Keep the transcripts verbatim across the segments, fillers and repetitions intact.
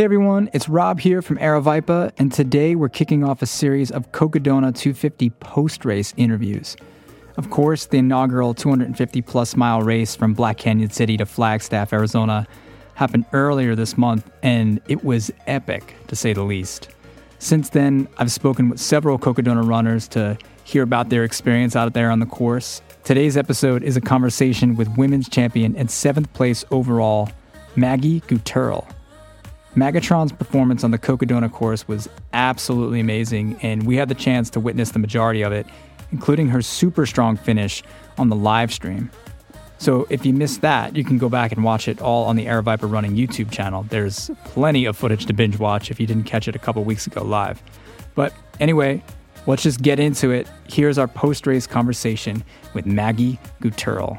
Hey everyone, it's Rob here from Aravaipa, and today we're kicking off a series of Cocodona two fifty post-race interviews. Of course, the inaugural two hundred fifty plus mile race from Black Canyon City to Flagstaff, Arizona happened earlier this month, and it was epic, to say the least. Since then, I've spoken with several Cocodona runners to hear about their experience out there on the course. Today's episode is a conversation with women's champion and seventh place overall, Maggie Gutierrez. Magatron's performance on the Cocodona course was absolutely amazing, and we had the chance to witness the majority of it, including her super strong finish on the live stream. So if you missed that, you can go back and watch it all on the Aravaipa Running YouTube channel. There's plenty of footage to binge watch if you didn't catch it a couple weeks ago live. But anyway, let's just get into it. Here's our post-race conversation with Maggie Gutierrez.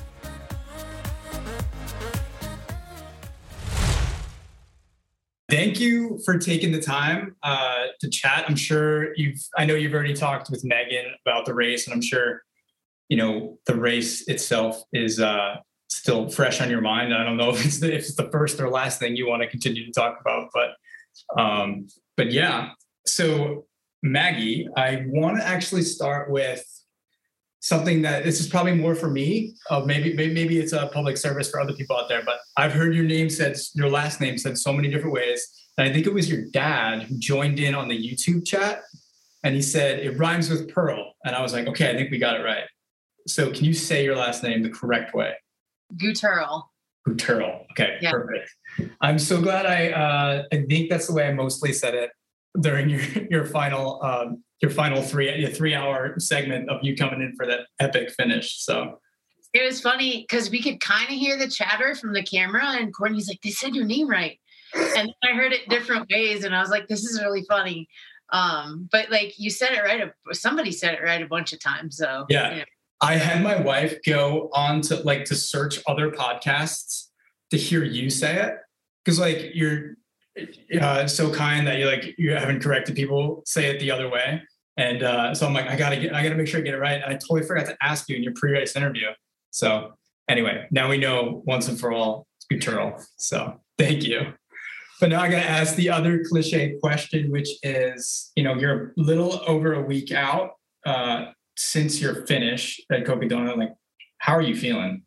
Thank you for taking the time uh, to chat. I'm sure you've, I know you've already talked with Megan about the race, and I'm sure, you know, the race itself is uh, still fresh on your mind. I don't know if it's, the, if it's the first or last thing you want to continue to talk about, but, um, but yeah. So Maggie, I want to actually start with something that this is probably more for me. Uh, maybe, maybe maybe it's a public service for other people out there, but I've heard your name said, your last name said so many different ways. And I think it was your dad who joined in on the YouTube chat, and he said it rhymes with Pearl. And I was like, okay, I think we got it right. So can you say your last name the correct way? Gutierrez. Gutierrez. Okay, yeah. Perfect. I'm so glad I. Uh, I think that's the way I mostly said it during your your final. Um, your final three, your three hour segment of you coming in for that epic finish. So it was funny because we could kind of hear the chatter from the camera, and Courtney's like, they said your name right. And I heard it different ways, and I was like, this is really funny. Um, but like you said it right. Somebody said it right a bunch of times. So yeah, you know. I had my wife go on to like to search other podcasts to hear you say it. Cause like you're, Uh, so kind that you like you haven't corrected people say it the other way, and uh, so I'm like I gotta get I gotta make sure I get it right. And I totally forgot to ask you in your pre-race interview. So anyway, now we know once and for all it's Gutierrez. So thank you. But now I gotta ask the other cliche question, which is, you know, you're a little over a week out uh, since your finish at Cocodona. Like, how are you feeling?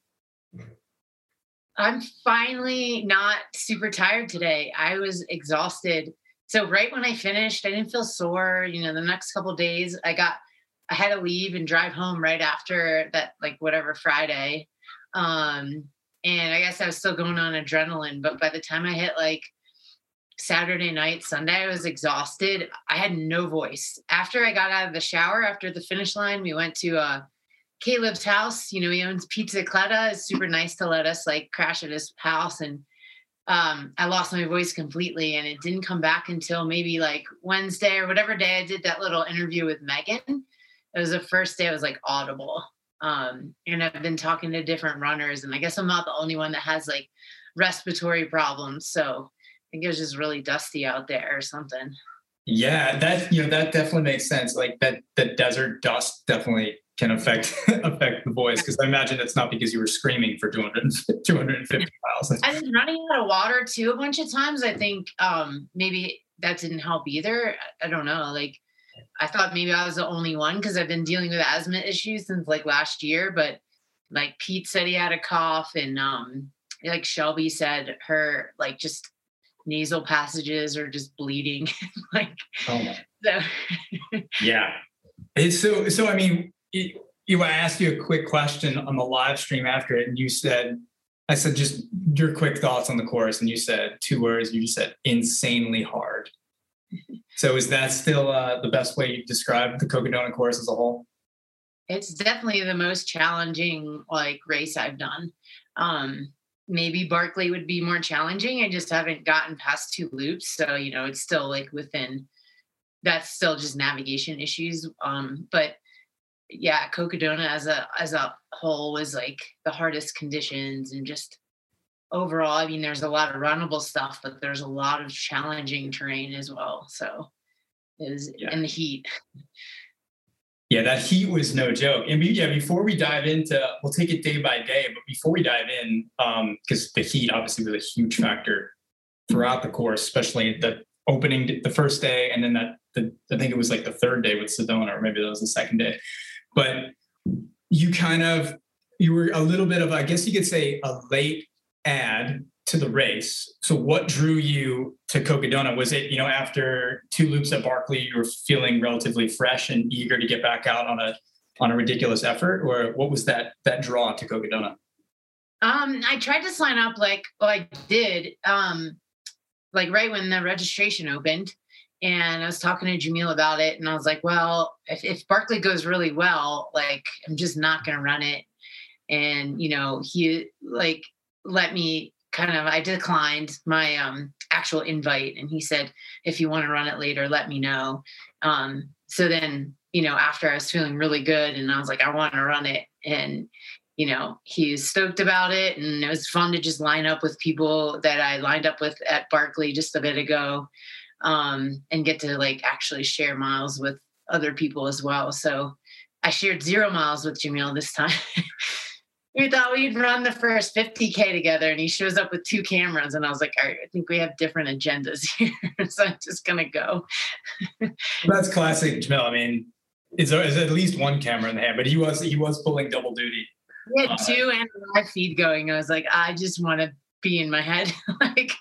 I'm finally not super tired today. I was exhausted. So right when I finished, I didn't feel sore. You know, the next couple of days I got, I had to leave and drive home right after that, like whatever Friday. Um, and I guess I was still going on adrenaline, but by the time I hit like Saturday night, Sunday, I was exhausted. I had no voice. After I got out of the shower, after the finish line, we went to a Caleb's house. You know, he owns Pizza Cletta. It's super nice to let us like crash at his house. And um, I lost my voice completely, and it didn't come back until maybe like Wednesday or whatever day I did that little interview with Megan. It was the first day I was like audible. Um, and I've been talking to different runners, and I guess I'm not the only one that has like respiratory problems. So I think it was just really dusty out there or something. Yeah, that, you know, that definitely makes sense. Like that, the desert dust definitely can affect affect the voice, because I imagine it's not because you were screaming for two hundred, two hundred fifty miles. I was running out of water too a bunch of times. I think um, maybe that didn't help either. I, I don't know. Like I thought maybe I was the only one because I've been dealing with asthma issues since like last year. But like Pete said he had a cough, and um, like Shelby said her like just nasal passages are just bleeding. like oh. so. Yeah. It's so so I mean, it, you I asked you a quick question on the live stream after it, and you said, I said just your quick thoughts on the course, and you said two words. You just said insanely hard. So is that still uh, the best way you describe the Cocodona course as a whole? It's definitely the most challenging like race I've done. Um, maybe Barkley would be more challenging. I just haven't gotten past two loops. So, you know, it's still like within, that's still just navigation issues. Um, but yeah, Cocodona as a, as a whole was like the hardest conditions, and just overall, I mean, there's a lot of runnable stuff, but there's a lot of challenging terrain as well. So it was yeah. in the heat. Yeah, that heat was no joke. And be, yeah, before we dive into, we'll take it day by day, but before we dive in, um, because the heat obviously was a huge factor throughout the course, especially the opening, the first day, and then that the, I think it was like the third day with Sedona, or maybe that was the second day. But you kind of, you were a little bit of, I guess you could say, a late add to the race. So what drew you to Cocodona? Was it, you know, after two loops at Barkley, you were feeling relatively fresh and eager to get back out on a on a ridiculous effort, or what was that that draw to Cocodona? Um, I tried to sign up, like, well, I did, um, like right when the registration opened, and I was talking to Jamil about it, and I was like, well, if, if Barkley goes really well, like, I'm just not going to run it. And, you know, he like let me kind of, I declined my um, actual invite. And he said, if you want to run it later, let me know. Um, so then, you know, after I was feeling really good and I was like, I want to run it. And, you know, he was stoked about it. And it was fun to just line up with people that I lined up with at Barkley just a bit ago, um, and get to like actually share miles with other people as well. So I shared zero miles with Jamil this time. We thought we'd run the first fifty K together, and he shows up with two cameras. And I was like, all right, I think we have different agendas here. So I'm just going to go. That's classic Jamil. I mean, it's, it's at least one camera in the hand, but he was, he was pulling double duty. We had two and a live feed going. I was like, I just want to be in my head. Like,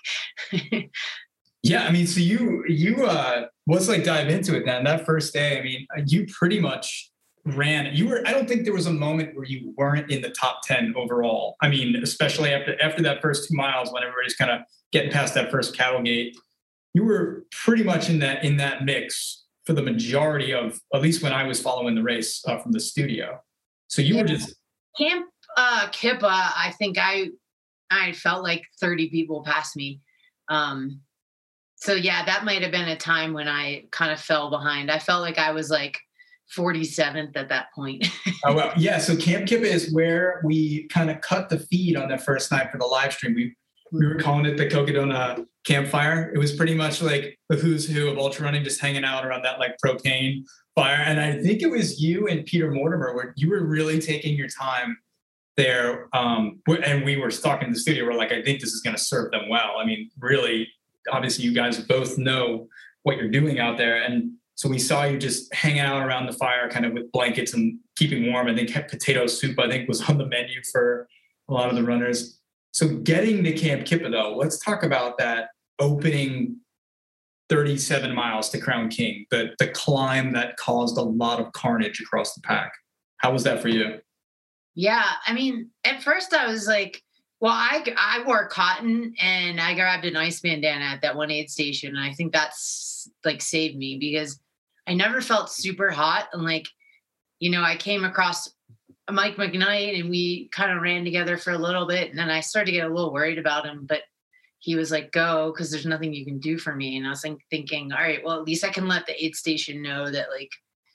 yeah, I mean, so you, you, uh, let's like dive into it then. That first day, I mean, you pretty much ran, you were, I don't think there was a moment where you weren't in the top ten overall. I mean, especially after, after that first two miles, when everybody's kind of getting past that first cattle gate, you were pretty much in that, in that mix for the majority of, at least when I was following the race uh, from the studio. So you yeah. were just Camp uh, Kippa, I think I, I felt like thirty people passed me. Um, so yeah, that might've been a time when I kind of fell behind. I felt like I was like forty-seventh at that point. Oh, well, yeah. So Camp Kippa is where we kind of cut the feed on that first night for the live stream. We we were calling it the Cocodona campfire. It was pretty much like the who's who of ultra running, just hanging out around that like propane fire. And I think it was you and Peter Mortimer where you were really taking your time there. Um, and we were talking in the studio. We're like, I think this is going to serve them well. I mean, really, obviously you guys both know what you're doing out there. And so we saw you just hanging out around the fire, kind of with blankets and keeping warm. I think potato soup, I think, was on the menu for a lot of the runners. So getting to Camp Kippa, though, let's talk about that opening thirty-seven miles to Crown King, the, the climb that caused a lot of carnage across the pack. How was that for you? Yeah, I mean, at first I was like, well, I, I wore cotton and I grabbed an ice bandana at that one aid station. And I think that's like saved me because I never felt super hot. And like, you know, I came across Mike McKnight and we kind of ran together for a little bit. And then I started to get a little worried about him, but he was like, go, because there's nothing you can do for me. And I was like, thinking, all right, well, at least I can let the aid station know that like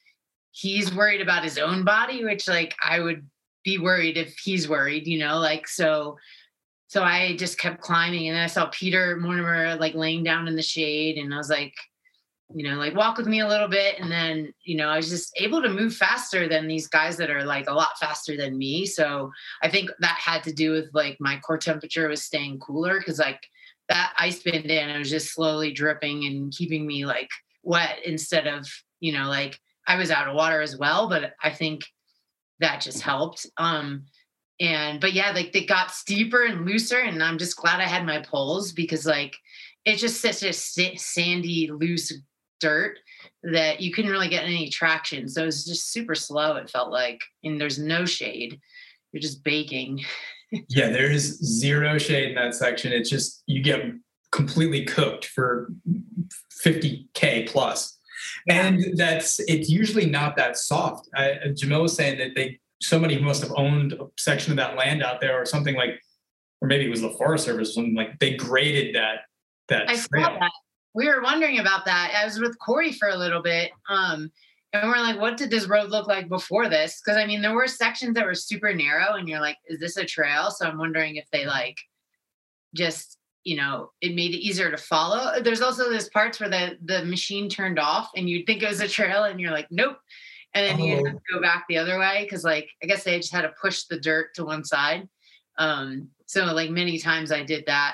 he's worried about his own body, which like I would be worried if he's worried, you know, like, so, so I just kept climbing and I saw Peter Mortimer like laying down in the shade and I was like, you know, like walk with me a little bit. And then, you know, I was just able to move faster than these guys that are like a lot faster than me. So I think that had to do with like my core temperature was staying cooler. Cause like that ice bandana was just slowly dripping and keeping me like wet instead of, you know, like I was out of water as well, but I think that just helped. Um, and, but yeah, like they got steeper and looser and I'm just glad I had my poles because like, it's just such a sandy, loose dirt that you couldn't really get any traction. So it was just super slow. It felt like, and there's no shade. You're just baking. Yeah, there is zero shade in that section. It's just, you get completely cooked for fifty K plus. And that's, it's usually not that soft. I, Jamil was saying that they, somebody must have owned a section of that land out there or something like, or maybe it was the Forest Service or something, like they graded that, that I trail. saw that. We were wondering about that. I was with Corey for a little bit. Um, and we're like, what did this road look like before this? Because I mean, there were sections that were super narrow and you're like, is this a trail? So I'm wondering if they like just, you know, it made it easier to follow. There's also those parts where the, the machine turned off and you'd think it was a trail and you're like, nope. And then oh. you have to go back the other way. Cause like, I guess they just had to push the dirt to one side. Um, so like many times I did that.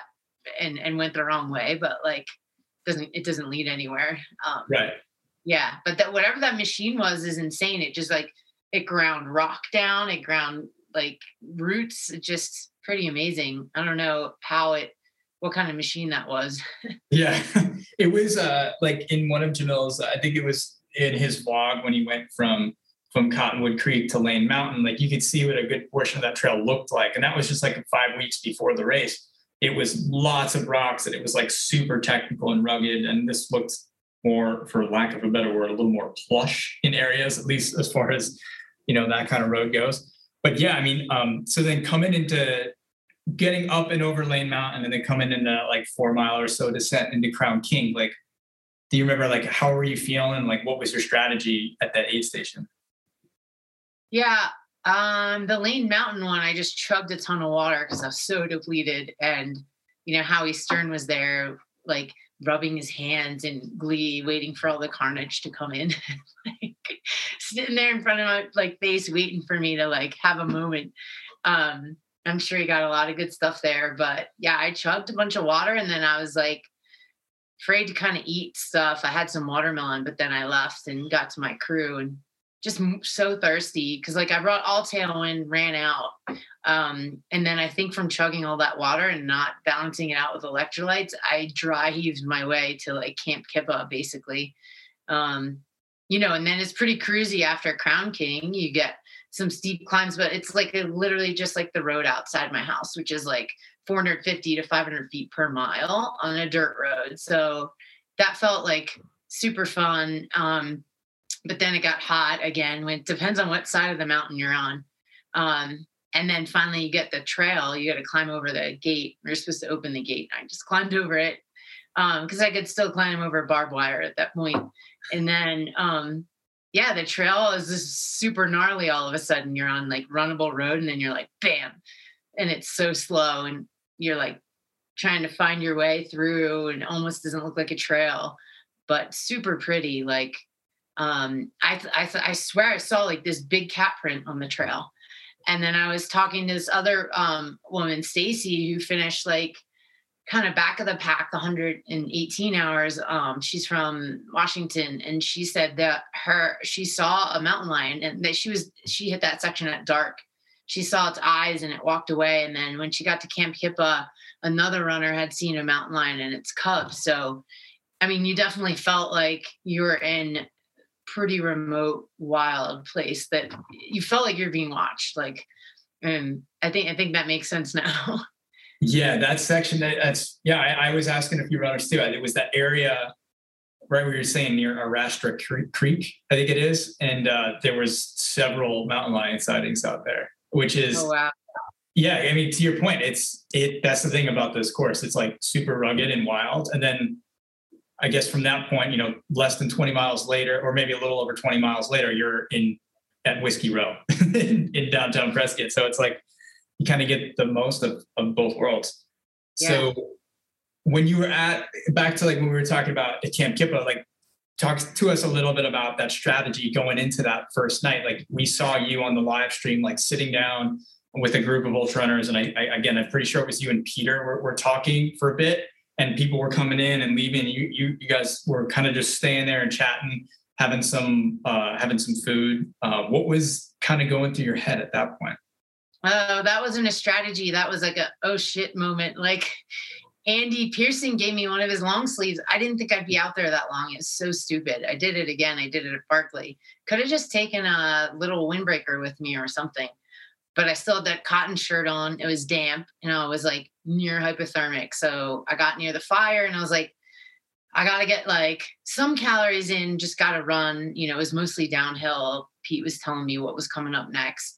and, and went the wrong way, but like, doesn't, it doesn't lead anywhere. Um, Right. Yeah. But that, whatever that machine was is insane. It just like, it ground rock down, it ground like roots. It just pretty amazing. I don't know how it, what kind of machine that was. Yeah. It was uh, like in one of Jamil's, I think it was in his vlog when he went from from Cottonwood Creek to Lane Mountain, like you could see what a good portion of that trail looked like. And that was just like five weeks before the race. It was lots of rocks and it was like super technical and rugged. And this looked more, for lack of a better word, a little more plush in areas, at least as far as, you know, that kind of road goes. But yeah, I mean, um, so then coming into getting up and over Lane Mountain and then coming into like four mile or so descent into Crown King, like, do you remember like, how were you feeling? Like, what was your strategy at that aid station? Yeah. Um, the Lane Mountain one, I just chugged a ton of water because I was so depleted. And, you know, Howie Stern was there, like rubbing his hands in glee, waiting for all the carnage to come in. Like, sitting there in front of my like face, waiting for me to like have a moment. Um, I'm sure he got a lot of good stuff there, but yeah, I chugged a bunch of water and then I was like afraid to kind of eat stuff. I had some watermelon, but then I left and got to my crew and just so thirsty because like I brought all tailwind, ran out. Um, and then I think from chugging all that water and not balancing it out with electrolytes, I dry heaved my way to like Camp Kippa basically. Um, you know, and then it's pretty cruisy after Crown King. You get some steep climbs, but it's like a, literally just like the road outside my house, which is like four hundred fifty to five hundred feet per mile on a dirt road. So that felt like super fun. Um, but then it got hot again. When it depends on what side of the mountain you're on. Um, and then finally you get the trail, you got to climb over the gate. You're supposed to open the gate. I just climbed over it. Um, cause I could still climb over barbed wire at that point. And then, um, yeah, the trail is just super gnarly. All of a sudden you're on like runnable road and then you're like, bam. And it's so slow and you're like trying to find your way through and almost doesn't look like a trail, but super pretty. Like, um, I, I, I swear I saw like this big cat print on the trail. And then I was talking to this other, um, woman, Stacy, who finished like kind of back of the pack, one hundred eighteen hours. Um, she's from Washington, and she said that her, she saw a mountain lion and that she was, she hit that section at dark. She saw its eyes and it walked away. And then when she got to Camp Kippa, another runner had seen a mountain lion and its cubs. So, I mean, you definitely felt like you were in pretty remote, wild place that you felt like you're being watched. Like, and I think, I think that makes sense now. Yeah, that section, that, that's, yeah, I, I was asking a few runners too. It was that area right where you're saying near Arastra Creek, I think it is. And uh, there was several mountain lion sightings out there, which is, oh, wow. Yeah, I mean, to your point, it's, it, that's the thing about this course. It's like super rugged and wild. And then I guess from that point, you know, less than twenty miles later, or maybe a little over twenty miles later, you're in at Whiskey Row in, in downtown Prescott. So it's like, you kind of get the most of, of both worlds. Yeah. So when you were at, back to like when we were talking about at Camp Kippa, like talk to us a little bit about that strategy going into that first night. Like we saw you on the live stream, like sitting down with a group of ultra runners. And I, I again, I'm pretty sure it was you and Peter were, were talking for a bit and people were coming in and leaving. You, you, you guys were kind of just staying there and chatting, having some, uh, having some food. Uh, what was kind of going through your head at that point? Oh, that wasn't a strategy. That was like a, oh shit moment. Like Andy Pearson gave me one of his long sleeves. I didn't think I'd be out there that long. It's so stupid. I did it again. I did it at Barkley. Could have just taken a little windbreaker with me or something, but I still had that cotton shirt on. It was damp and I was like near hypothermic. So I got near the fire and I was like, I got to get like some calories in, just got to run. You know, it was mostly downhill. Pete was telling me what was coming up next.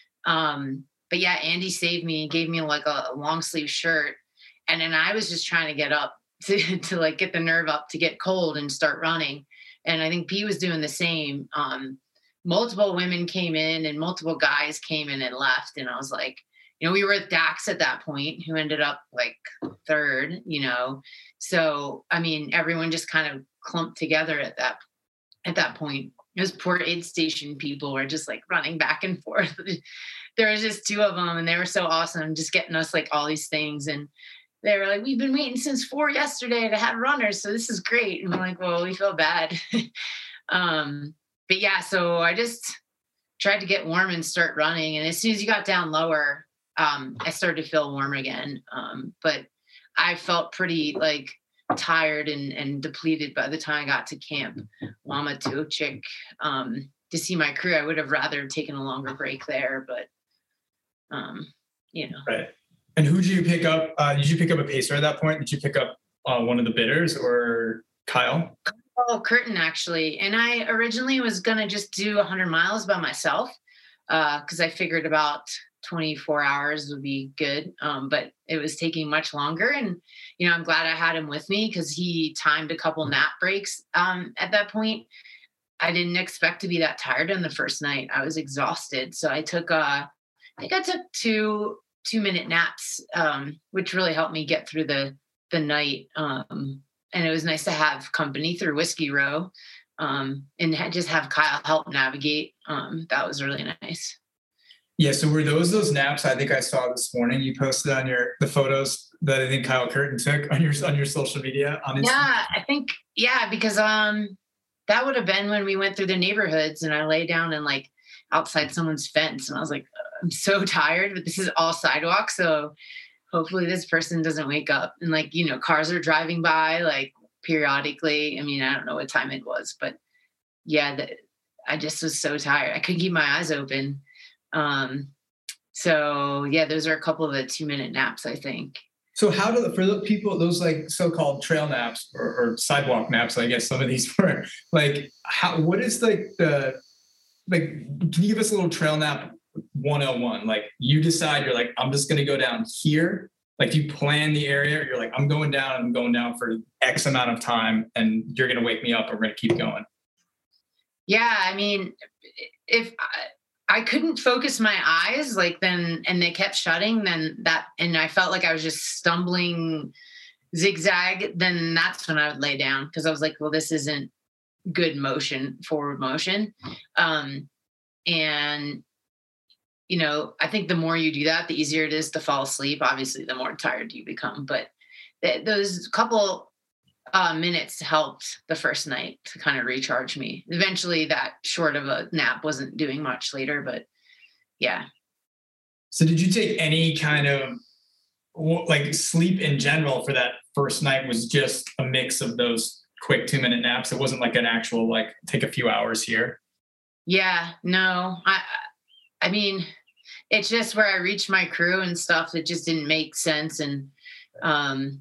Um, But yeah, Andy saved me, gave me like a, a long sleeve shirt. And then I was just trying to get up to, to like get the nerve up to get cold and start running. And I think Pete was doing the same. Um, multiple women came in and multiple guys came in and left. And I was like, you know, we were at Dax at that point, who ended up like third, you know? So, I mean, everyone just kind of clumped together at that, at that point. Those poor aid station people were just like running back and forth. There was just two of them and they were so awesome, just getting us like all these things. And they were like, we've been waiting since four yesterday to have runners. So this is great. And I'm like, well, we feel bad. um, but yeah, so I just tried to get warm and start running. And as soon as you got down lower, um, I started to feel warm again. Um, but I felt pretty like tired and, and depleted by the time I got to Camp Wamatochik, um, to see my crew. I would have rather taken a longer break there, but um, you know. Right. And who did you pick up? Uh, did you pick up a pacer at that point? Did you pick up uh, one of the bidders or Kyle? Oh, Curtin, actually. And I originally was going to just do one hundred miles by myself because uh, I figured about twenty-four hours would be good. Um, but it was taking much longer. And, you know, I'm glad I had him with me because he timed a couple nap breaks um, at that point. I didn't expect to be that tired on the first night. I was exhausted. So I took, uh, I think I took two two minute naps, um, which really helped me get through the, the night. Um, and it was nice to have company through Whiskey Row, um, and ha- just have Kyle help navigate. Um, that was really nice. Yeah. So were those, those naps I think I saw this morning, you posted on your, the photos that I think Kyle Curtin took on your, on your social media on Instagram? Yeah, I think, yeah, because, um, that would have been when we went through the neighborhoods and I lay down and like outside someone's fence and I was like, I'm so tired, but this is all sidewalk. So hopefully this person doesn't wake up. And like, you know, cars are driving by like periodically. I mean, I don't know what time it was, but yeah, the, I just was so tired. I couldn't keep my eyes open. Um, so yeah, those are a couple of the two minute naps, I think. So how do the, for the people, those like so-called trail naps or, or sidewalk naps, I guess some of these were like, how, what is like the, like, can you give us a little trail nap one oh one? Like you decide, you're like, I'm just going to go down here. Like you plan the area, you're like, I'm going down, I'm going down for X amount of time and you're going to wake me up and we're going to keep going. Yeah. I mean, if I, I couldn't focus my eyes, like then, and they kept shutting, then that, and I felt like I was just stumbling zigzag, then that's when I would lay down. Cause I was like, well, this isn't good motion, forward motion. Um, and, you know, I think the more you do that, the easier it is to fall asleep. Obviously, the more tired you become, but th- those couple uh, minutes helped the first night to kind of recharge me. Eventually that short of a nap wasn't doing much later, but yeah. So did you take any kind of like sleep in general for that first night was just a mix of those quick two minute naps? It wasn't like an actual, like take a few hours here. Yeah, no, I, I mean, it's just where I reached my crew and stuff that just didn't make sense. And, um,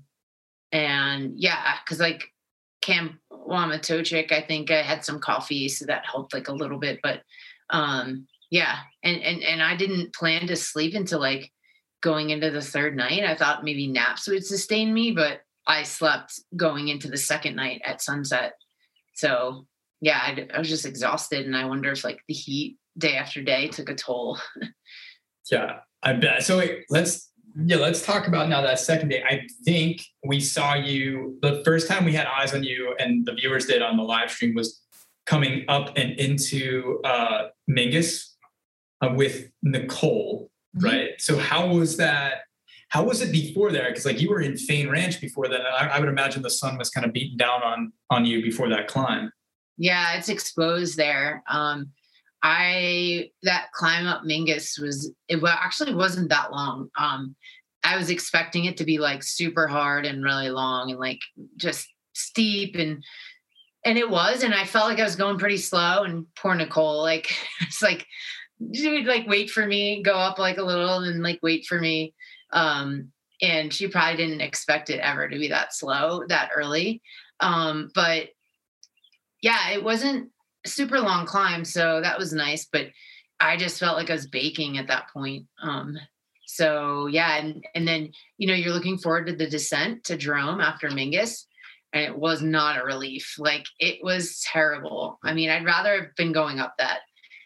and yeah, cause like Camp Wamatochik, I think I had some coffee, so that helped like a little bit, but, um, yeah. And, and, and I didn't plan to sleep until like going into the third night. I thought maybe naps would sustain me, but I slept going into the second night at sunset. So yeah, I, I was just exhausted. And I wonder if like the heat day after day took a toll. Yeah, I bet. So wait, let's, yeah, let's talk about now that second day. I think we saw you, the first time we had eyes on you and the viewers did on the live stream was coming up and into uh, Mingus uh, with Nicole, mm-hmm. right? So how was that? How was it before there? Because like you were in Fain Ranch before that. I, I would imagine the sun was kind of beating down on, on you before that climb. Yeah, it's exposed there. Um, I, that climb up Mingus was, it actually wasn't that long. Um, I was expecting it to be like super hard and really long and like just steep and, and it was, and I felt like I was going pretty slow. And poor Nicole, like, it's like, she would like wait for me, go up like a little and like wait for me. Um, and she probably didn't expect it ever to be that slow that early. Um, but yeah, it wasn't a super long climb. So that was nice, but I just felt like I was baking at that point. Um, so yeah. And, and then, you know, you're looking forward to the descent to Jerome after Mingus, and it was not a relief. Like it was terrible. I mean, I'd rather have been going up that.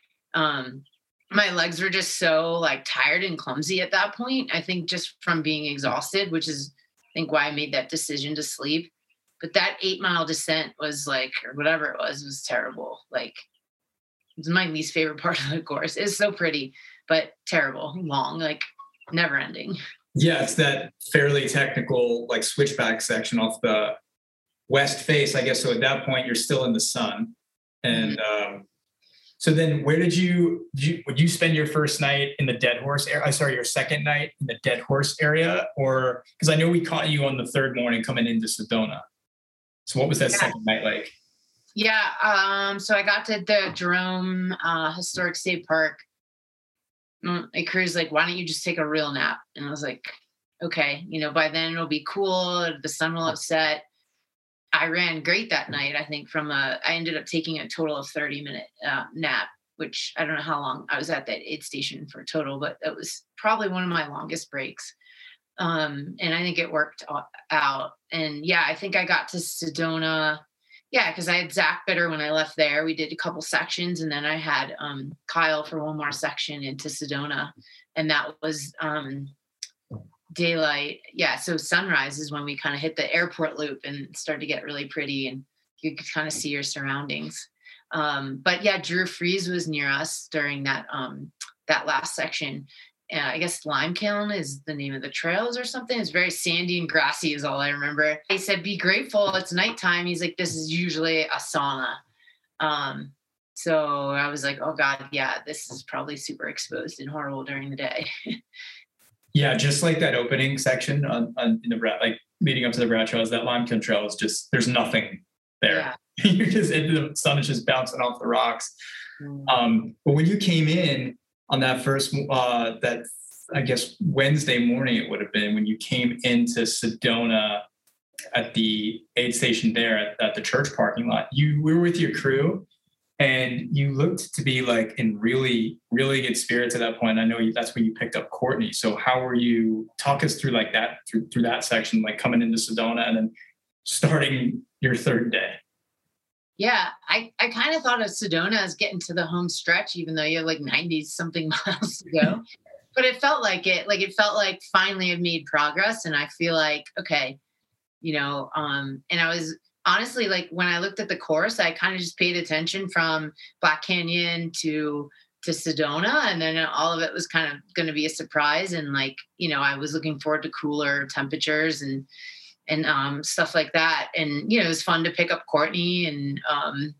Um, my legs were just so like tired and clumsy at that point. I think just from being exhausted, which is I think why I made that decision to sleep. But that eight mile descent was like, or whatever it was, was terrible. Like it was my least favorite part of the course. It's so pretty, but terrible, long, like never ending. Yeah, it's that fairly technical like switchback section off the west face, I guess. So at that point, you're still in the sun. And mm-hmm. um, so then where did you, did you, would you spend your first night in the Dead Horse area? I sorry, your second night in the Dead Horse area? Or, because I know we caught you on the third morning coming into Sedona. So what was that yeah. second night like? Yeah, um, so I got to the Jerome uh, Historic State Park. My crew's like, why don't you just take a real nap? And I was like, okay, you know, by then it'll be cool. The sun will have set. I ran great that night. I think from a, I ended up taking a total of thirty minute uh, nap, which I don't know how long I was at that aid station for total, but it was probably one of my longest breaks. Um, and I think it worked out. And yeah, I think I got to Sedona. Yeah, because I had Zach Bitter when I left there. We did a couple sections, and then I had um, Kyle for one more section into Sedona, and that was um, daylight. Yeah, so sunrise is when we kind of hit the airport loop and started to get really pretty, and you could kind of see your surroundings. Um, but yeah, Drew Freeze was near us during that um, that last section. Uh, I guess Lime Kiln is the name of the trails or something. It's very sandy and grassy is all I remember. He said, be grateful. It's nighttime. He's like, this is usually a sauna. Um, so I was like, oh God, yeah, this is probably super exposed and horrible during the day. Yeah. Just like that opening section on, on in the, like leading up to the Brad Trails, that Lime Kiln Trail is just, there's nothing there. Yeah. You're just, the sun is just bouncing off the rocks. Mm. Um, but when you came in, on that first, uh, that I guess Wednesday morning it would have been when you came into Sedona at the aid station there at, at the church parking lot. You were with your crew, and you looked to be like in really, really good spirits at that point. I know you, that's when you picked up Courtney. So how were you? Talk us through like that through through that section, like coming into Sedona and then starting your third day. Yeah, I, I kind of thought of Sedona as getting to the home stretch, even though you have like ninety something miles to go. But it felt like it, like it felt like finally I've made progress. And I feel like, okay, you know, um, and I was honestly like, when I looked at the course, I kind of just paid attention from Black Canyon to to Sedona. And then all of it was kind of going to be a surprise. And like, you know, I was looking forward to cooler temperatures and and um, stuff like that. And, you know, it was fun to pick up Courtney and, um,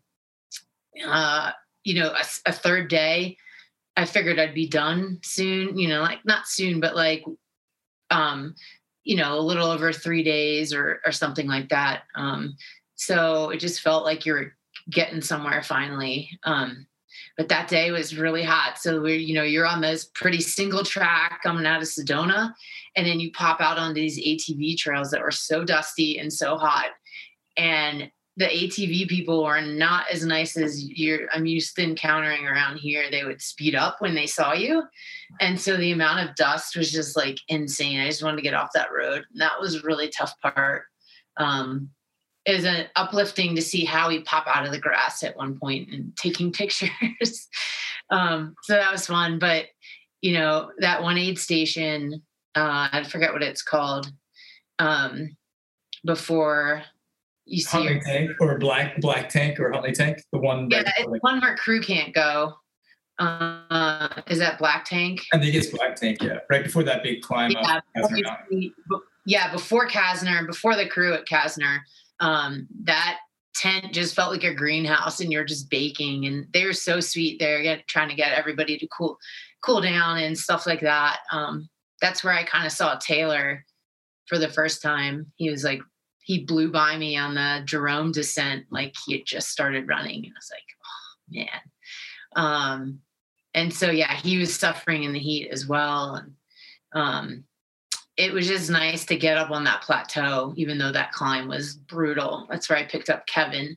uh, you know, a, a third day, I figured I'd be done soon, you know, like not soon, but like, um, you know, a little over three days or, or something like that. Um, so it just felt like you're getting somewhere finally. Um, but that day was really hot. So we're, you know, you're on this pretty single track coming out of Sedona, and then you pop out on these A T V trails that were so dusty and so hot. And the A T V people were not as nice as you're, I'm used to encountering around here. They would speed up when they saw you. And so the amount of dust was just like insane. I just wanted to get off that road. And that was a really tough part. Um, it was an uplifting to see how we pop out of the grass at one point and taking pictures. um, so that was fun. But, you know, that one aid station, uh, I forget what it's called, um, before you see Huntley Tank or Black Black Tank or Huntley Tank, the one. Yeah, it's like, one where crew can't go. Uh, is that Black Tank? I think it's Black Tank, yeah. Right before that big climb yeah, up Kasner Mountain. Yeah, before Kasner, before the crew at Kasner. Um, that tent just felt like a greenhouse, and you're just baking, and they were so sweet. They're get, trying to get everybody to cool, cool down and stuff like that. Um, that's where I kind of saw Taylor for the first time. He was like, he blew by me on the Jerome descent. Like he had just started running. And I was like, oh man. Um, and so, yeah, he was suffering in the heat as well. And, um, it was just nice to get up on that plateau, even though that climb was brutal. That's where I picked up Kevin.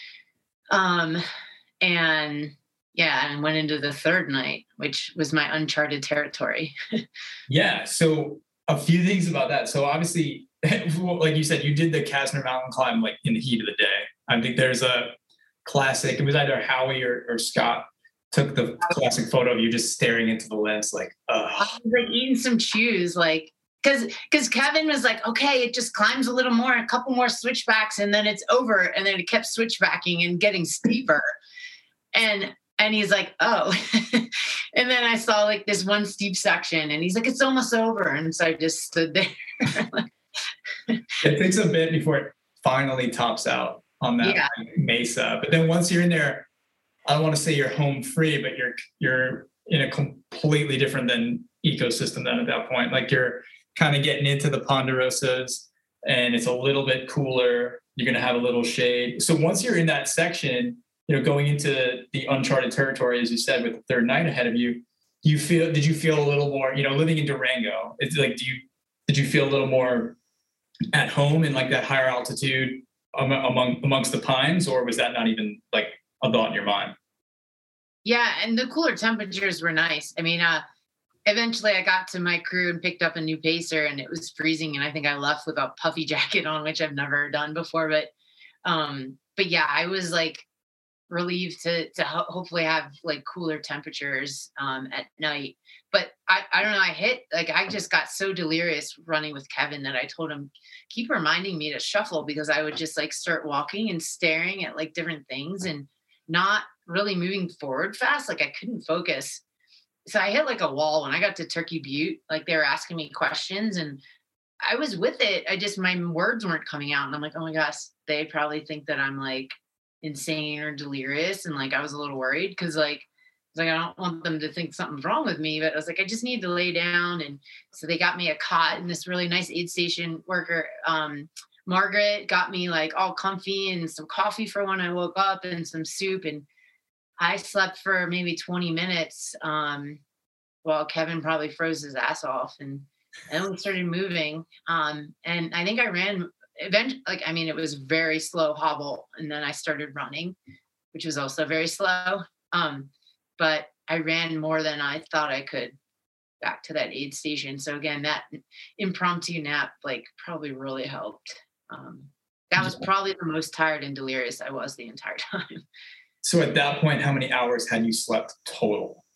Um, and yeah, and went into the third night, which was my uncharted territory. Yeah. So a few things about that. So obviously, like you said, you did the Kasner Mountain climb like in the heat of the day. I think there's a classic, it was either Howie or, or Scott took the classic photo of you just staring into the lens like, ugh. I was like eating some chews, like, Because because Kevin was like, okay, it just climbs a little more, a couple more switchbacks, and then it's over. And then it kept switchbacking and getting steeper. And and he's like, oh. And then I saw like this one steep section and he's like, it's almost over. And so I just stood there. It takes a bit before it finally tops out on that Yeah. mesa. But then once you're in there, I don't want to say you're home free, but you're you're in a completely different than ecosystem then at that point. Like you're kind of getting into the ponderosas and it's a little bit cooler. You're going to have a little shade. So once you're in that section, you know, going into the uncharted territory, as you said, with the third night ahead of you, you feel, did you feel a little more, you know, living in Durango, it's like, do you, did you feel a little more at home in like that higher altitude among, amongst the pines, or was that not even like a thought in your mind? Yeah. And the cooler temperatures were nice. I mean, uh, eventually I got to my crew and picked up a new pacer and it was freezing. And I think I left with a puffy jacket on, which I've never done before. But, um, but yeah, I was like relieved to, to ho- hopefully have like cooler temperatures, um, at night. But I, I don't know, I hit, like, I just got so delirious running with Kevin that I told him, keep reminding me to shuffle, because I would just like start walking and staring at like different things and not really moving forward fast. Like I couldn't focus. So I hit like a wall when I got to Turkey Butte. Like they were asking me questions and I was with it. I just, my words weren't coming out. And I'm like, oh my gosh, they probably think that I'm like insane or delirious. And like, I was a little worried because like, I was like, I don't want them to think something's wrong with me, but I was like, I just need to lay down. And so they got me a cot, and this really nice aid station worker, um, Margaret, got me like all comfy and some coffee for when I woke up and some soup. And I slept for maybe twenty minutes um, while Kevin probably froze his ass off. And then we started moving. Um, and I think I ran eventually, like, I mean, it was very slow hobble. And then I started running, which was also very slow. Um, but I ran more than I thought I could back to that aid station. So again, that impromptu nap, like, probably really helped. Um, that was probably the most tired and delirious I was the entire time. So at that point, how many hours had you slept total?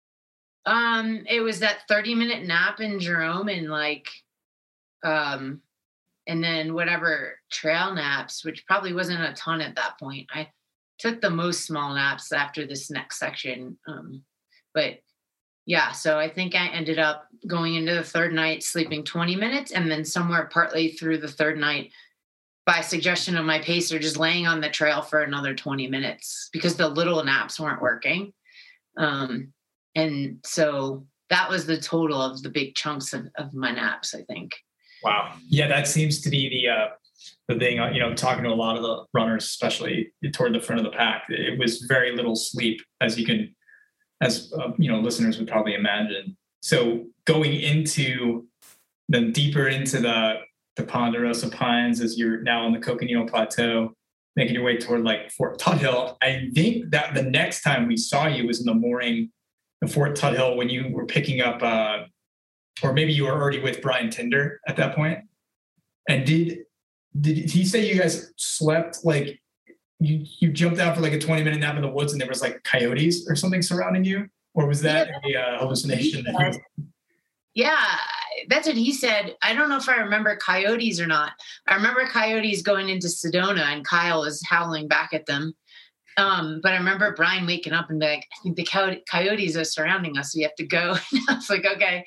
Um, it was that thirty minute nap in Jerome and like, um, and then whatever trail naps, which probably wasn't a ton at that point. I took the most small naps after this next section. Um, but yeah, so I think I ended up going into the third night, sleeping twenty minutes, and then somewhere partly through the third night, by suggestion of my pacer, just laying on the trail for another twenty minutes because the little naps weren't working. Um, and so that was the total of the big chunks of, of my naps, I think. Wow. Yeah, that seems to be the uh, the thing, you know, talking to a lot of the runners, especially toward the front of the pack. It was very little sleep, as you can, as, uh, you know, listeners would probably imagine. So going into, then deeper into the the Ponderosa Pines as you're now on the Coconino Plateau, making your way toward like Fort Tuthill. I think that the next time we saw you was in the morning in Fort Tuthill when you were picking up, uh, or maybe you were already with Brian Tinder at that point. And did did he say you guys slept like you you jumped out for like a twenty minute nap in the woods and there was like coyotes or something surrounding you, or was that yeah. a uh, hallucination? That you- Yeah, that's what he said. I don't know if I remember coyotes or not. I remember coyotes going into Sedona and Kyle was howling back at them. Um, but I remember Brian waking up and be like, I think the coy- coyotes are surrounding us. So we have to go. And I was like, okay.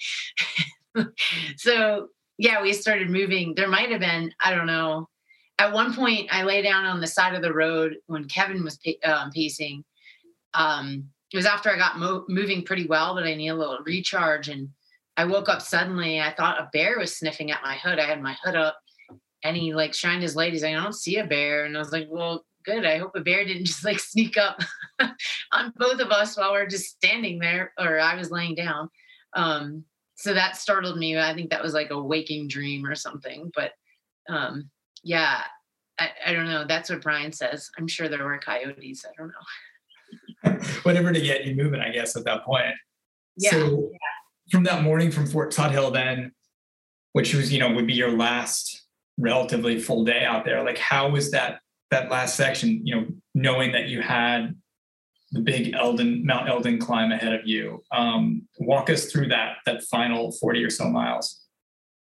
So yeah, we started moving. There might've been, I don't know. At one point I lay down on the side of the road when Kevin was pa- um, pacing. Um, it was after I got mo- moving pretty well, but I need a little recharge. And I woke up suddenly. I thought a bear was sniffing at my hood. I had my hood up and he like shined his light. He's like, I don't see a bear. And I was like, well, good. I hope a bear didn't just like sneak up on both of us while we're just standing there, or I was laying down. Um, so that startled me. I think that was like a waking dream or something. But um, yeah, I, I don't know. That's what Brian says. I'm sure there were coyotes. I don't know. Whatever to get you moving, I guess, at that point. Yeah. So from that morning from Fort Tuthill then, which was, you know, would be your last relatively full day out there, like how was that that last section, you know, knowing that you had the big Eldon, Mount Eldon climb ahead of you? Um, walk us through that that final forty or so miles.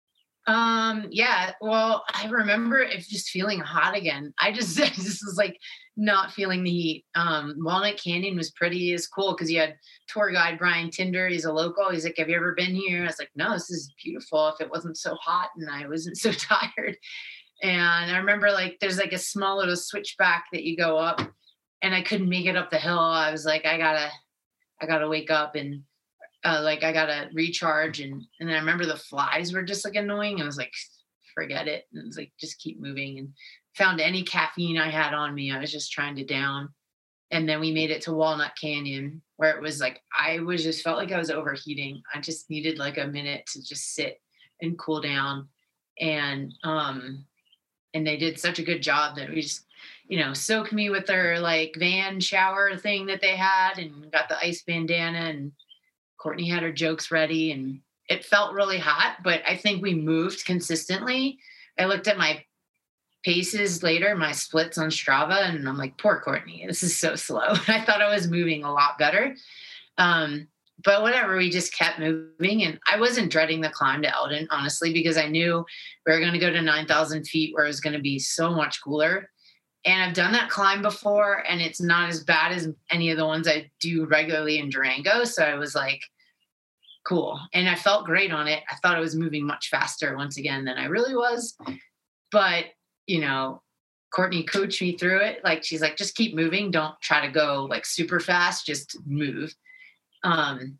Um, yeah, well, I remember it just feeling hot again. I just, I just was like not feeling the heat. Um, Walnut Canyon was pretty, is cool because you had tour guide Brian Tinder. He's a local. He's like, "Have you ever been here?" I was like, "No, this is beautiful. If it wasn't so hot and I wasn't so tired." And I remember like there's like a small little switchback that you go up, and I couldn't make it up the hill. I was like, I gotta, I gotta wake up and uh, like I gotta recharge. And and then I remember the flies were just like annoying. I was like, forget it. And it was like, just keep moving. And found any caffeine I had on me, I was just trying to down. And then we made it to Walnut Canyon, where it was like I was just felt like I was overheating. I just needed like a minute to just sit and cool down. And um and they did such a good job that we just, you know, soaked me with their like van shower thing that they had and got the ice bandana, and Courtney had her jokes ready, and it felt really hot, but I think we moved consistently. I looked at my paces later, my splits on Strava, and I'm like, poor Courtney, this is so slow. I thought I was moving a lot better. Um, but whatever, we just kept moving, and I wasn't dreading the climb to Eldon, honestly, because I knew we were going to go to nine thousand feet where it was going to be so much cooler. And I've done that climb before, and it's not as bad as any of the ones I do regularly in Durango. So I was like, cool. And I felt great on it. I thought I was moving much faster once again than I really was. But, you know, Courtney coached me through it. Like, she's like, just keep moving. Don't try to go like super fast. Just move. Um,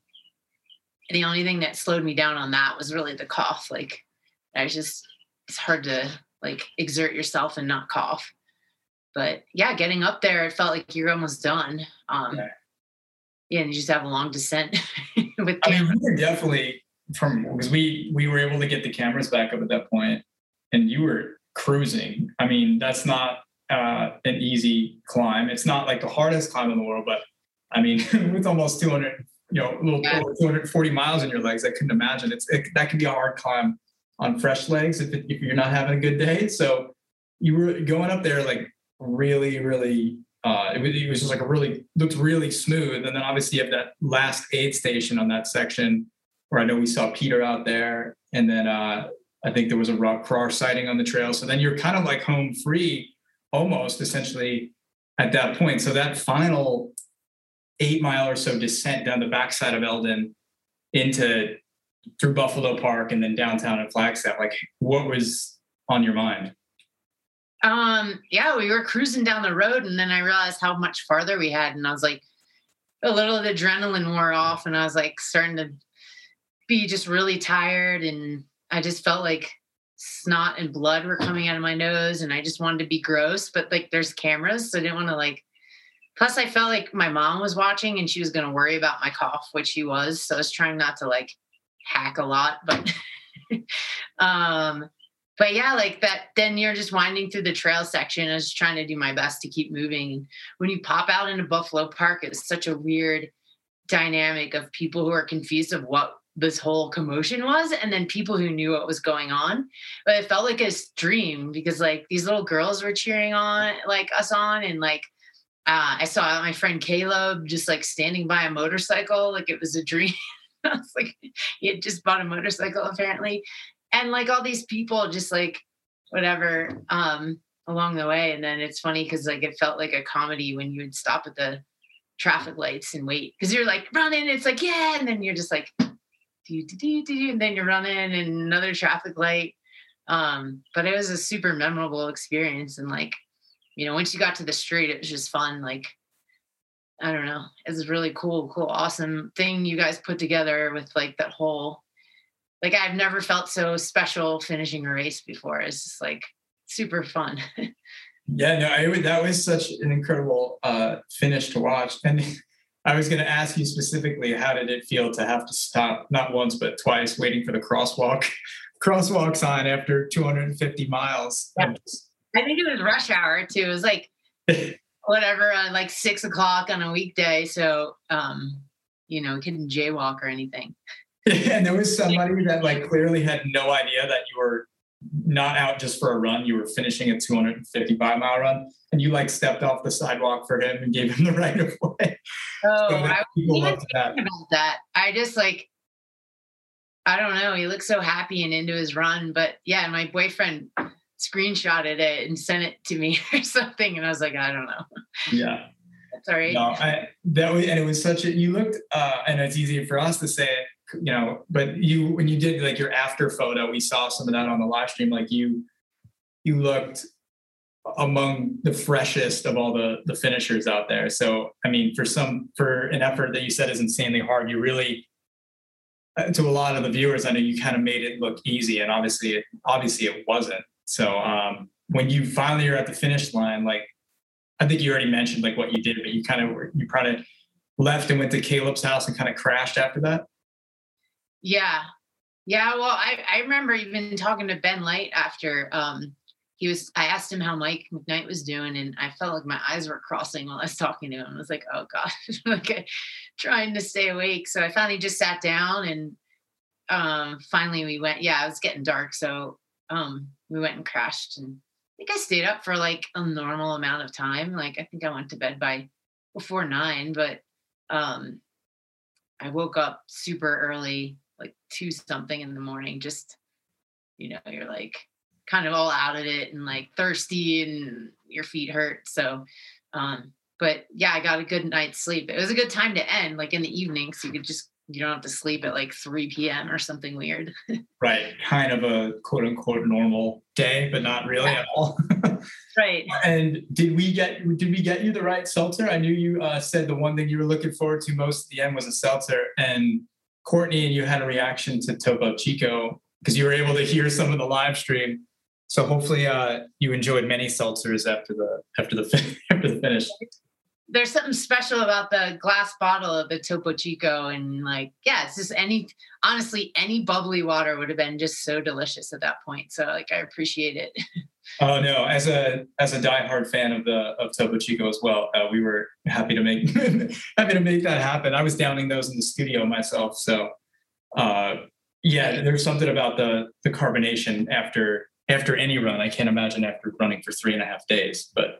the only thing that slowed me down on that was really the cough. Like, I was just, it's hard to like exert yourself and not cough. But yeah, getting up there, it felt like you're almost done. Um, yeah. yeah, and you just have a long descent. with I mean, we were definitely from, because we, we were able to get the cameras back up at that point, and you were cruising. I mean, that's not uh, an easy climb. It's not like the hardest climb in the world, but I mean, with almost two hundred, you know, a little yeah. over two hundred forty miles in your legs, I couldn't imagine. It's it, that can be a hard climb on fresh legs if, it, if you're not having a good day. So you were going up there like really, really, uh, it, was, it was just like a really, looked really smooth. And then obviously you have that last aid station on that section where I know we saw Peter out there. And then uh, I think there was a rock crawl sighting on the trail. So then you're kind of like home free almost essentially at that point. So that final eight mile or so descent down the backside of Eldon into through Buffalo Park and then downtown in Flagstaff, like what was on your mind? Um, yeah, we were cruising down the road, and then I realized how much farther we had. And I was like, a little of the adrenaline wore off, and I was like starting to be just really tired. And I just felt like snot and blood were coming out of my nose, and I just wanted to be gross, but like there's cameras. So I didn't want to like, plus I felt like my mom was watching and she was going to worry about my cough, which she was. So I was trying not to like hack a lot, but, um, But yeah, like that, then you're just winding through the trail section. I was trying to do my best to keep moving. And when you pop out into Buffalo Park, it's such a weird dynamic of people who are confused of what this whole commotion was, and then people who knew what was going on. But it felt like a dream because like these little girls were cheering on like us on. And like, uh, I saw my friend Caleb just like standing by a motorcycle. Like it was a dream. I was like, he had just bought a motorcycle apparently. And like all these people just like whatever um, along the way. And then it's funny because like it felt like a comedy when you would stop at the traffic lights and wait because you're like running. It's like, yeah. And then you're just like, do, do, do, do, and then you're running and another traffic light. Um, but it was a super memorable experience. And like, you know, once you got to the street, it was just fun. Like, I don't know. It was a really cool, cool, awesome thing you guys put together with like that whole, like I've never felt so special finishing a race before. It's just like super fun. Yeah, no, I, that was such an incredible uh, finish to watch. And I was going to ask you specifically, how did it feel to have to stop not once, but twice waiting for the crosswalk, crosswalk sign after two hundred fifty miles? Yeah. I think it was rush hour too. It was like whatever, uh, like six o'clock on a weekday. So, um, you know, couldn't jaywalk or anything. And there was somebody that like clearly had no idea that you were not out just for a run. You were finishing a two hundred fifty-five mile run, and you like stepped off the sidewalk for him and gave him the right of way. Oh, so I was even thinking about that. I just like, I don't know. He looked so happy and into his run, but yeah, my boyfriend screenshotted it and sent it to me or something, and I was like, I don't know. Yeah. That's all right. No, I, that was, and it was such a, you looked, uh, and it's easy for us to say it, you know, but you, when you did like your after photo, we saw some of that on the live stream. Like you, you looked among the freshest of all the, the finishers out there. So, I mean, for some, for an effort that you said is insanely hard, you really, uh, to a lot of the viewers, I know you kind of made it look easy, and obviously, it, obviously it wasn't. So, um, when you finally are at the finish line, like, I think you already mentioned like what you did, but you kind of, you kind of left and went to Caleb's house and kind of crashed after that. Yeah. Yeah. Well, I, I remember even talking to Ben Light after, um, he was, I asked him how Mike McKnight was doing, and I felt like my eyes were crossing while I was talking to him. I was like, oh gosh, like trying to stay awake. So I finally just sat down, and um, finally we went, yeah, it was getting dark. So um, we went and crashed, and I think I stayed up for like a normal amount of time. Like, I think I went to bed by before nine, but um, I woke up super early, like two something in the morning. Just, you know, you're like kind of all out of it and like thirsty and your feet hurt. So, um, but yeah, I got a good night's sleep. It was a good time to end, like in the evening, so you could just, you don't have to sleep at like three p.m. or something weird. Right. Kind of a quote unquote normal day, but not really Yeah. at all. Right. And did we get, did we get you the right seltzer? I knew you uh, said the one thing you were looking forward to most at the end was a seltzer, and Courtney and you had a reaction to Topo Chico because you were able to hear some of the live stream. So hopefully uh, you enjoyed many seltzers after the, after the, after the finish. There's something special about the glass bottle of the Topo Chico, and like, yeah, it's just any, honestly, any bubbly water would have been just so delicious at that point. So like, I appreciate it. Oh no, as a as a diehard fan of the of Topo Chico as well, uh, we were happy to make happy to make that happen. I was downing those in the studio myself, so uh, yeah, there's something about the the carbonation after after any run. I can't imagine after running for three and a half days, but.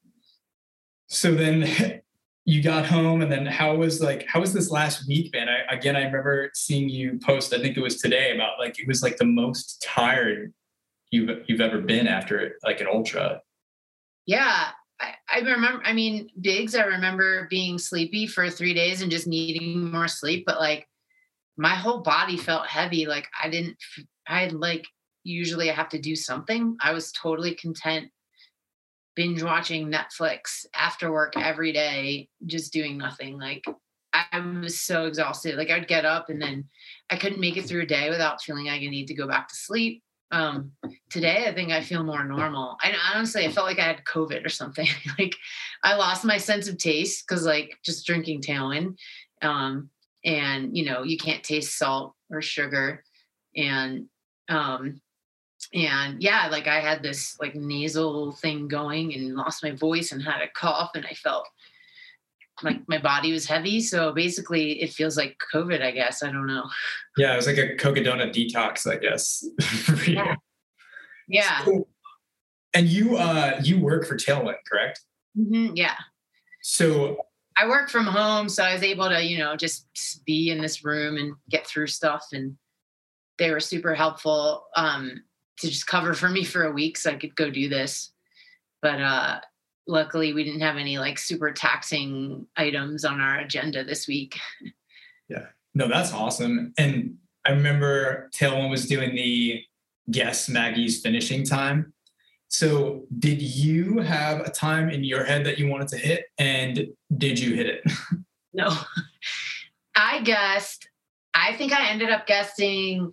So then you got home, and then how was like, how was this last week, man? I, again, I remember seeing you post, I think it was today, about like, it was like the most tired you've, you've ever been after like an ultra. Yeah. I, I remember, I mean, Biggs, I remember being sleepy for three days and just needing more sleep, but like my whole body felt heavy. Like I didn't, I had like, usually I have to do something. I was totally content binge watching Netflix after work every day, just doing nothing. Like I was so exhausted. Like I'd get up and then I couldn't make it through a day without feeling like I need to go back to sleep. Um, today, I think I feel more normal. I honestly, I felt like I had COVID or something. Like I lost my sense of taste because like just drinking Tailwind. Um, and you know, you can't taste salt or sugar. And, um, And yeah, like I had this like nasal thing going and lost my voice and had a cough, and I felt like my body was heavy. So basically it feels like COVID, I guess. I don't know. Yeah, it was like a Cocodona detox, I guess. Yeah. Yeah. So, and you uh you work for Tailwind, correct? Mm-hmm, yeah. So I work from home, so I was able to, you know, just be in this room and get through stuff, and they were super helpful. Um, to just cover for me for a week so I could go do this. But uh, luckily we didn't have any like super taxing items on our agenda this week. Yeah, no, that's awesome. And I remember Tailwind was doing the Guess Maggie's finishing time. So did you have a time in your head that you wanted to hit, and did you hit it? No, I guessed, I think I ended up guessing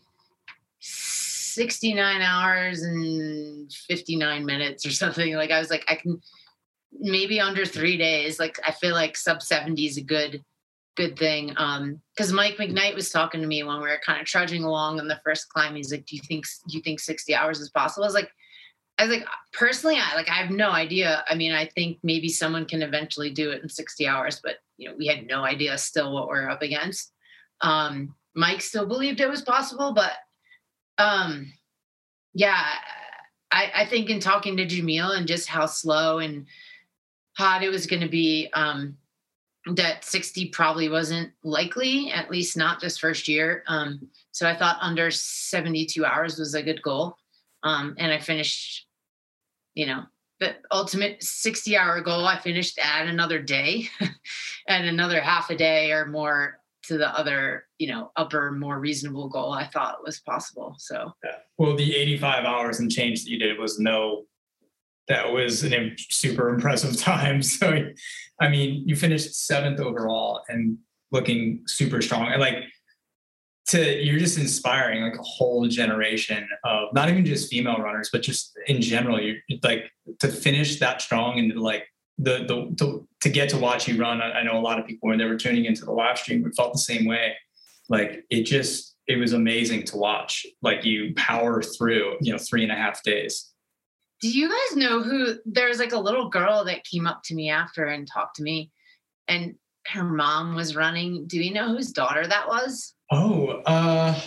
sixty-nine hours and fifty-nine minutes or something. Like I was like, I can maybe under three days. Like I feel like sub seventy is a good, good thing. Um, because Mike McKnight was talking to me when we were kind of trudging along on the first climb. He's like, "Do you think do you think sixty hours is possible?" I was like, I was like, personally, I like I have no idea. I mean, I think maybe someone can eventually do it in sixty hours, but you know, we had no idea still what we're up against. Um, Mike still believed it was possible, but Um, yeah, I, I think in talking to Jamil and just how slow and hot it was going to be, um, that sixty probably wasn't likely, at least not this first year. Um, so I thought under seventy-two hours was a good goal. Um, and I finished, you know, the ultimate sixty hour goal. I finished at another day and another half a day or more to the other, you know, upper, more reasonable goal I thought was possible. So, yeah. Well, the eighty-five hours and change that you did was no, that was an im- super impressive time. So, I mean, you finished seventh overall and looking super strong. And like, to, you're just inspiring like a whole generation of not even just female runners, but just in general, you're like to finish that strong and like the, the, to, to get to watch you run. I, I know a lot of people when they were tuning into the live stream, we felt the same way. Like it just, it was amazing to watch, like you power through, you know, three and a half days. Do you guys know who, there's like a little girl that came up to me after and talked to me, and her mom was running. Do you know whose daughter that was? Oh, uh,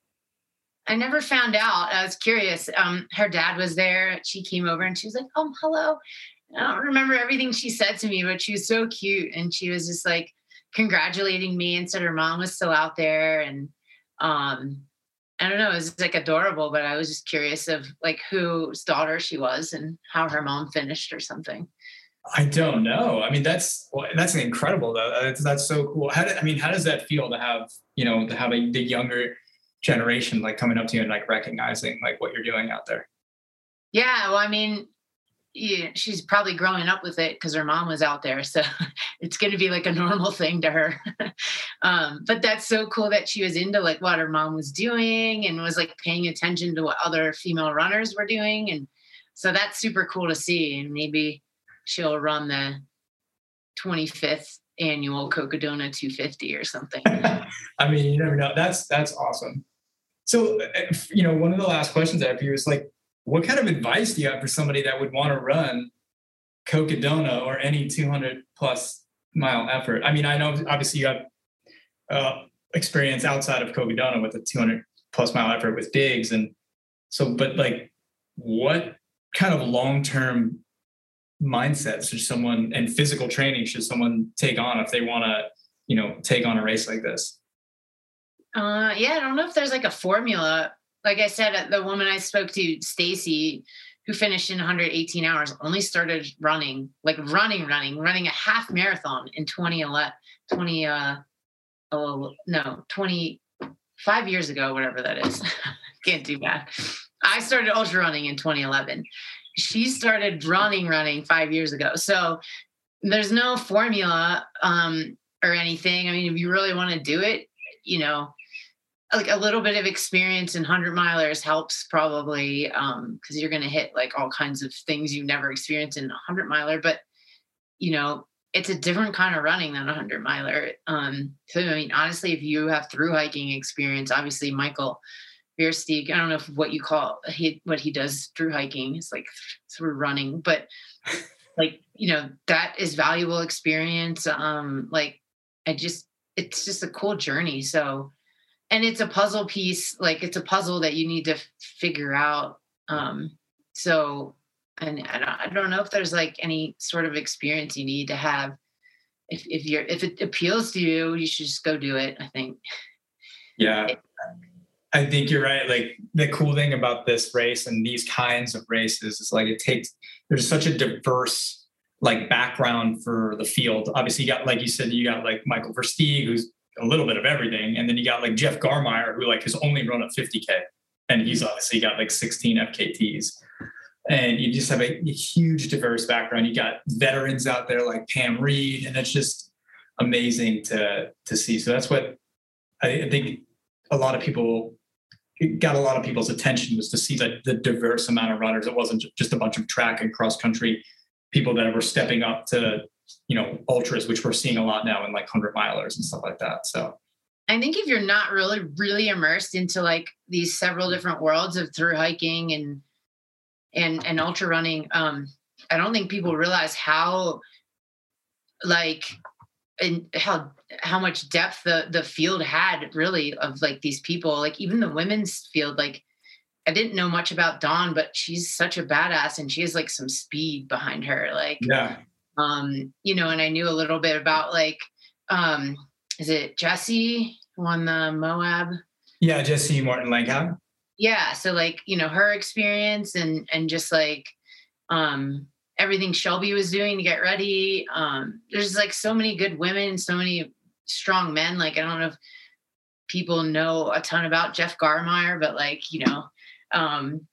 I never found out. I was curious. Um, her dad was there. She came over and she was like, "Oh, hello." I don't remember everything she said to me, but she was so cute. And she was just like congratulating me and said her mom was still out there. And um, I don't know, it was like adorable, but I was just curious of like whose daughter she was and how her mom finished or something. I don't know. I mean, that's, well, that's incredible though. That's, that's so cool. How did, I mean, how does that feel to have, you know, to have a, the younger generation, like coming up to you and like recognizing like what you're doing out there? Yeah. Well, I mean, yeah, she's probably growing up with it because her mom was out there. So it's going to be like a normal thing to her. um, but that's so cool that she was into like what her mom was doing and was like paying attention to what other female runners were doing. And so that's super cool to see. And maybe she'll run the twenty-fifth annual Cocodona two fifty or something. I mean, you never know. That's, that's awesome. So, you know, one of the last questions I have for you is like, what kind of advice do you have for somebody that would want to run Cocodona or any two hundred plus mile effort? I mean, I know obviously you have uh, experience outside of Cocodona with a two hundred plus mile effort with Diggs. And so, but like, what kind of long-term mindset should someone and physical training should someone take on if they want to, you know, take on a race like this? Uh, yeah, I don't know if there's like a formula. Like I said, the woman I spoke to, Stacy, who finished in one hundred eighteen hours, only started running, like running, running, running a half marathon in twenty eleven, twenty, uh, oh, no, twenty-five years ago, whatever that is. Can't do that. I started ultra running in twenty eleven. She started running, running five years ago. So there's no formula um, or anything. I mean, if you really want to do it, you know, like a little bit of experience in one hundred milers helps probably um, because you're going to hit like all kinds of things you've never experienced in a one hundred miler. But, you know, it's a different kind of running than a one hundred miler. Um, so, I mean, honestly, if you have through hiking experience, obviously Michael Versteeg, I don't know if what you call he, what he does through hiking is like through running, but like, you know, that is valuable experience. Um, like I just, it's just a cool journey. So, and it's a puzzle piece, like it's a puzzle that you need to f- figure out. Um, so, and, and I don't know if there's like any sort of experience you need to have. If, if you're, if it appeals to you, you should just go do it, I think. Yeah. I think you're right. Like the cool thing about this race and these kinds of races is like, it takes, there's such a diverse like background for the field. Obviously you got, like you said, you got like Michael Versteeg, who's a little bit of everything. And then you got like Jeff Garmire, who like has only run a fifty K and he's obviously got like sixteen F K Ts. And you just have a, a huge diverse background. You got veterans out there like Pam Reed, and it's just amazing to, to see. So that's what I, I think a lot of people it got a lot of people's attention, was to see the, the diverse amount of runners. It wasn't just a bunch of track and cross country people that were stepping up to, you know, ultras, which we're seeing a lot now in like hundred milers and stuff like that. So I think if you're not really, really immersed into like these several different worlds of through hiking and, and, and ultra running, um, I don't think people realize how like, and how how much depth the the field had really of like these people, like even the women's field. Like I didn't know much about Dawn, but she's such a badass and she has like some speed behind her. Like, yeah, um, you know, and I knew a little bit about like um, is it Jesse who won the Moab? Yeah, Jesse Martin Langhout. Yeah. So like, you know, her experience and, and just like, um, everything Shelby was doing to get ready. Um, there's like so many good women, so many strong men. Like, I don't know if people know a ton about Jeff Garmeyer, but like, you know, um,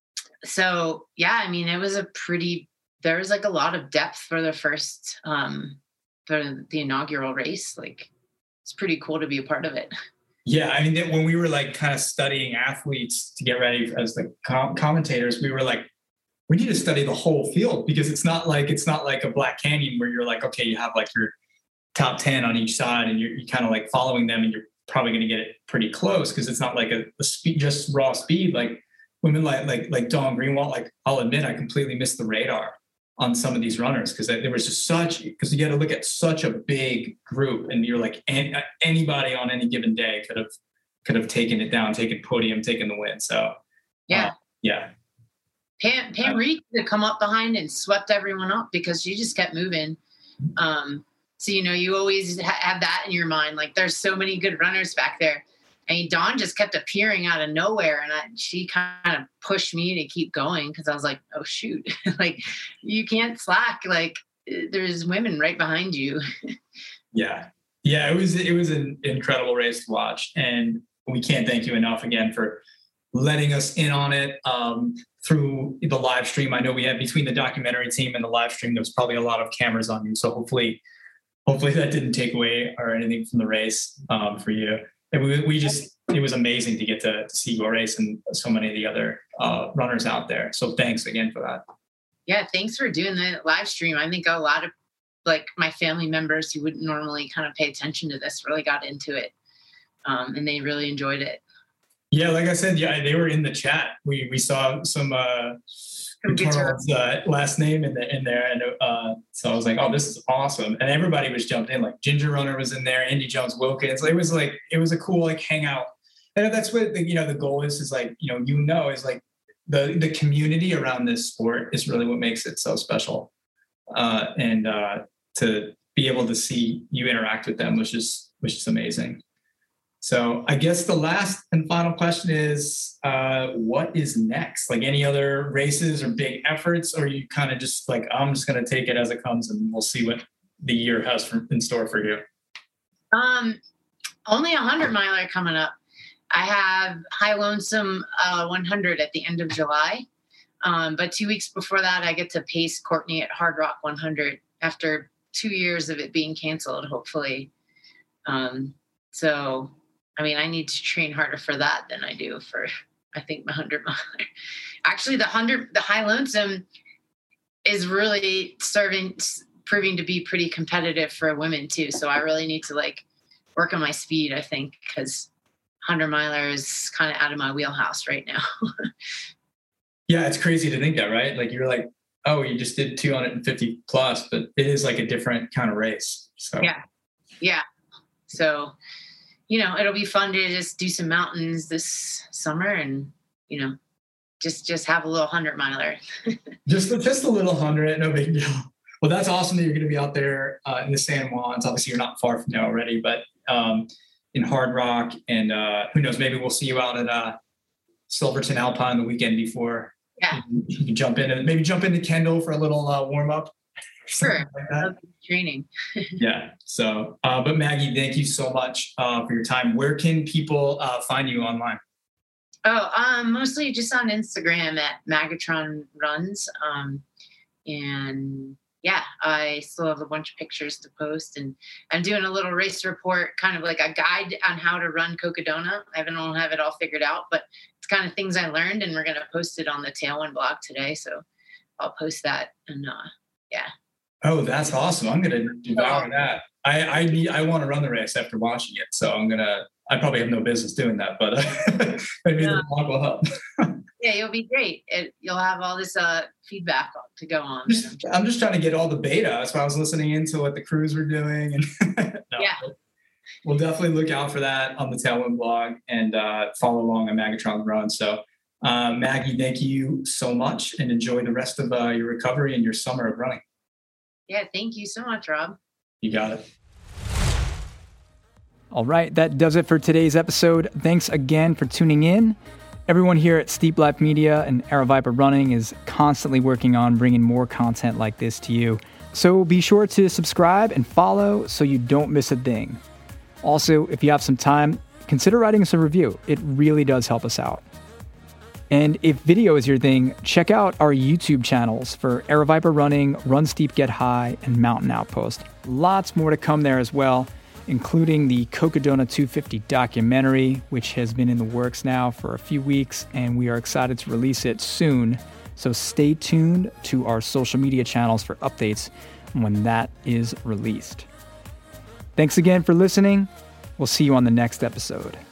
so yeah, I mean, it was a pretty, there was like a lot of depth for the first, um, for the inaugural race. Like, it's pretty cool to be a part of it. Yeah, I mean, when we were like kind of studying athletes to get ready as the com- commentators, we were like, we need to study the whole field, because it's not like it's not like a Black Canyon where you're like, okay, you have like your top ten on each side and you're, you're kind of like following them, and you're probably going to get it pretty close, because it's not like a, a speed, just raw speed. Like women like like like Dawn Greenwald, like I'll admit I completely missed the radar on some of these runners, because there was just such, because you got to look at such a big group, and you're like any, anybody on any given day could have could have taken it down, taken podium, taken the win. So yeah, uh, yeah. Pam Pam Reed could come up behind and swept everyone up because she just kept moving. Um, so you know, you always ha- have that in your mind. Like, there's so many good runners back there. I mean, Dawn just kept appearing out of nowhere, and I, she kind of pushed me to keep going, because I was like, oh shoot, like you can't slack. Like, there's women right behind you. Yeah, yeah, it was it was an incredible race to watch, and we can't thank you enough again for letting us in on it um, through the live stream. I know we had, between the documentary team and the live stream, there was probably a lot of cameras on you. So hopefully, hopefully that didn't take away or anything from the race um, for you. And we, we just, it was amazing to get to, to see your race and so many of the other uh, runners out there. So thanks again for that. Yeah, thanks for doing the live stream. I think a lot of like my family members who wouldn't normally kind of pay attention to this really got into it, um, and they really enjoyed it. Yeah, like I said, yeah, they were in the chat. We we saw some uh, Guitar's, uh last name in the in there, and uh, so I was like, oh, this is awesome, and everybody was jumped in. Like Ginger Runner was in there, Indy Jones Wilkins. It was like it was a cool like hangout, and that's what the, you know the goal is. Is like you know you know is like the the community around this sport is really what makes it so special, uh, and uh, to be able to see you interact with them was just was just amazing. So I guess the last and final question is, uh, what is next? Like any other races or big efforts, or you kind of just like, I'm just going to take it as it comes and we'll see what the year has for, in store for you? Um, only a hundred miler coming up. I have High Lonesome uh, one hundred at the end of July. Um, but two weeks before that, I get to pace Courtney at Hard Rock one hundred after two years of it being canceled, hopefully. Um, so... I mean, I need to train harder for that than I do for, I think, my hundred miler. Actually, the hundred, the High Lonesome is really serving, proving to be pretty competitive for women too. So I really need to like work on my speed, I think, because hundred miler is kind of out of my wheelhouse right now. Yeah, it's crazy to think that, right? Like you're like, oh, you just did two hundred fifty plus, but it is like a different kind of race. So yeah, yeah. So. You know, it'll be fun to just do some mountains this summer and, you know, just just have a little hundred miler. just, just a little hundred, no big deal. Well, that's awesome that you're going to be out there uh, in the San Juans. Obviously, you're not far from there already, but um, in Hard Rock. And uh, who knows, maybe we'll see you out at uh, Silverton Alpine the weekend before. Yeah. You, you can jump in and maybe jump into Kendall for a little uh, warm up. Sure. Like training. Yeah. So, uh, but Maggie, thank you so much uh, for your time. Where can people uh, find you online? Oh, um, mostly just on Instagram at Magatron Runs. Um, and yeah, I still have a bunch of pictures to post, and I'm doing a little race report, kind of like a guide on how to run Cocodona. I don't have it all figured out, but it's kind of things I learned, and we're going to post it on the Tailwind blog today. So I'll post that, and uh, yeah. Oh, that's awesome. I'm going to devour oh. that. I, I need, I want to run the race after watching it. So I'm going to, I probably have no business doing that, but uh, maybe yeah. the blog will help. Yeah, you'll be great. It, you'll have all this uh, feedback to go on. Just, I'm just trying to get all the beta. That's why I was listening into what the crews were doing. And no, yeah. We'll definitely look out for that on the Tailwind blog and uh, follow along on Magatron Run. So uh, Maggie, thank you so much and enjoy the rest of uh, your recovery and your summer of running. Yeah, thank you so much, Rob. You got it. All right, that does it for today's episode. Thanks again for tuning in. Everyone here at Steep Life Media and Aravaipa Running is constantly working on bringing more content like this to you. So be sure to subscribe and follow so you don't miss a thing. Also, if you have some time, consider writing us a review. It really does help us out. And if video is your thing, check out our YouTube channels for Aravaipa Running, Run Steep, Get High, and Mountain Outpost. Lots more to come there as well, including the Cocodona two fifty documentary, which has been in the works now for a few weeks, and we are excited to release it soon. So stay tuned to our social media channels for updates when that is released. Thanks again for listening. We'll see you on the next episode.